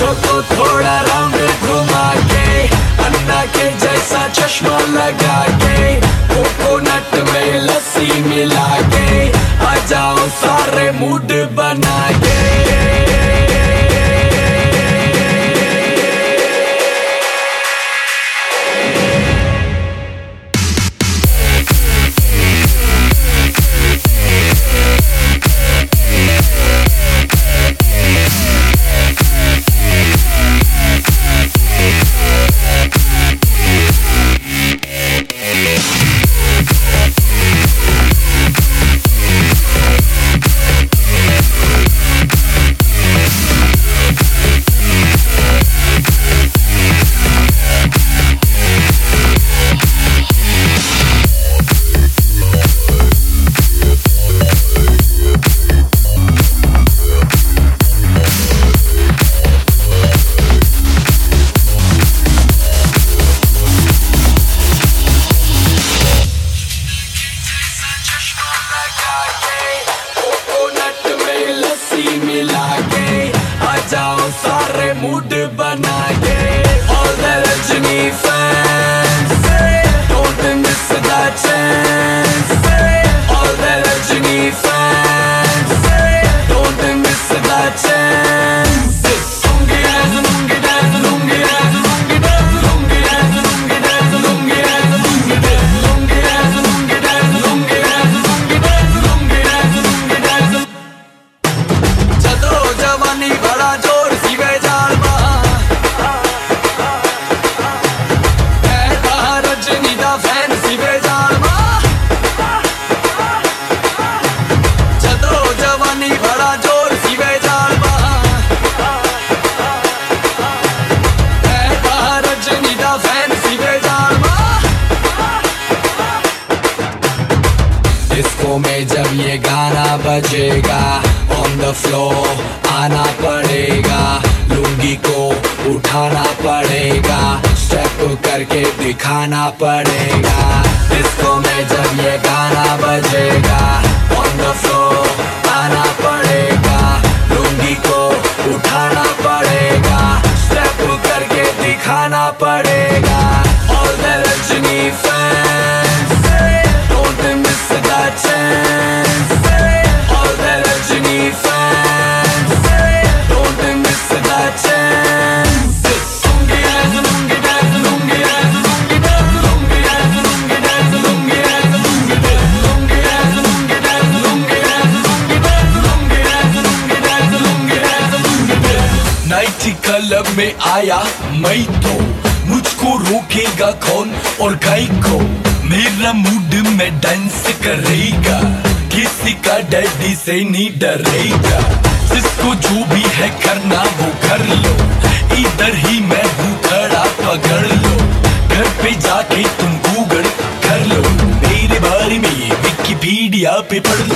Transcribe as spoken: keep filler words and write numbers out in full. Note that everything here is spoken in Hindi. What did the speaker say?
बच्चों को थोड़ा राउंड घुमा के, अन्ना के जैसा चश्मा लगा के, कोकोनट में लस्सी मिला के, आ जाओ सारे मूड बना के। सारे मूड बना के, all the Rajini fans, don't miss the chance. All the Rajini fans, don't miss the chance. Lungi dance, lungi dance, lungi dance, lungi dance, lungi dance, lungi dance, lungi dance, lungi dance, lungi dance, lungi dance, lungi dance, lungi dance, lungi dance, lungi dance. चलो जवानी बड़ा जोर डिस्को में जब ये गाना बजेगा, ऑन द फ्लोर आना पड़ेगा, लुंगी को उठाना पड़ेगा, स्टेप करके दिखाना पड़ेगा। डिस्को में जब ये गाना बजेगा, ऑन द फ्लोर आना पड़ेगा, लुंगी को उठाना पड़ेगा, स्टेप करके दिखाना पड़ेगा। All the Rajini fans, don't miss the chance. All the Rajini fans, don't miss the chance. Lungi dance, lungi dance, lungi dance, lungi dance, lungi dance, lungi dance, lungi dance, lungi dance, lungi dance, lungi dance, lungi dance, lungi dance, lungi dance, lungi dance, lungi dance, lungi dance. Night club में आया मैं तो, मुझको रोकेगा कौन और गाय को, मेरा मूड में डांस करेगा, किसी का डैडी से नहीं डरेगा, जिसको जो भी है करना वो कर लो, इधर ही मैं हूँ खड़ा पकड़ लो, घर पे जाके तुम गूगल कर लो, मेरे बारे में विकिपीडिया पे पढ़